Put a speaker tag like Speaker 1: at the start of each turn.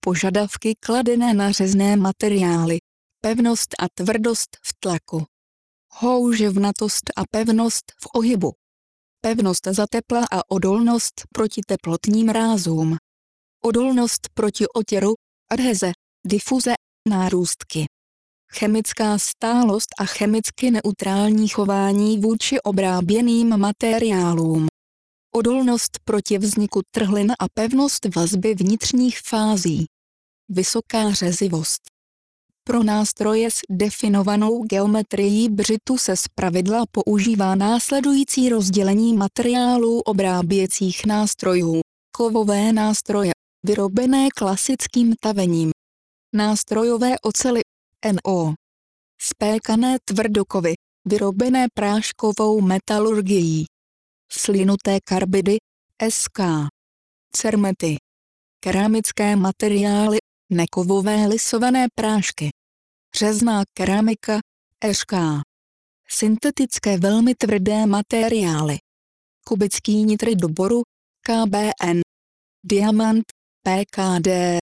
Speaker 1: požadavky kladené na řezné materiály, pevnost a tvrdost v tlaku, houževnatost a pevnost v ohybu, pevnost za tepla a odolnost proti teplotním rázům, odolnost proti otěru, adheze, difuze, nárůstky, chemická stálost a chemicky neutrální chování vůči obráběným materiálům, odolnost proti vzniku trhlin a pevnost vazby vnitřních fází, vysoká řezivost. Pro nástroje s definovanou geometrií břitu se zpravidla používá následující rozdělení materiálů obráběcích nástrojů. Kovové nástroje, vyrobené klasickým tavením. Nástrojové ocely, NO. Spékané tvrdokovy, vyrobené práškovou metalurgií. Slinuté karbidy, SK. Cermety. Keramické materiály, nekovové lisované prášky. Řezná keramika, ŠK. Syntetické velmi tvrdé materiály. Kubický nitrid do boru, KBN. Diamant, PKD.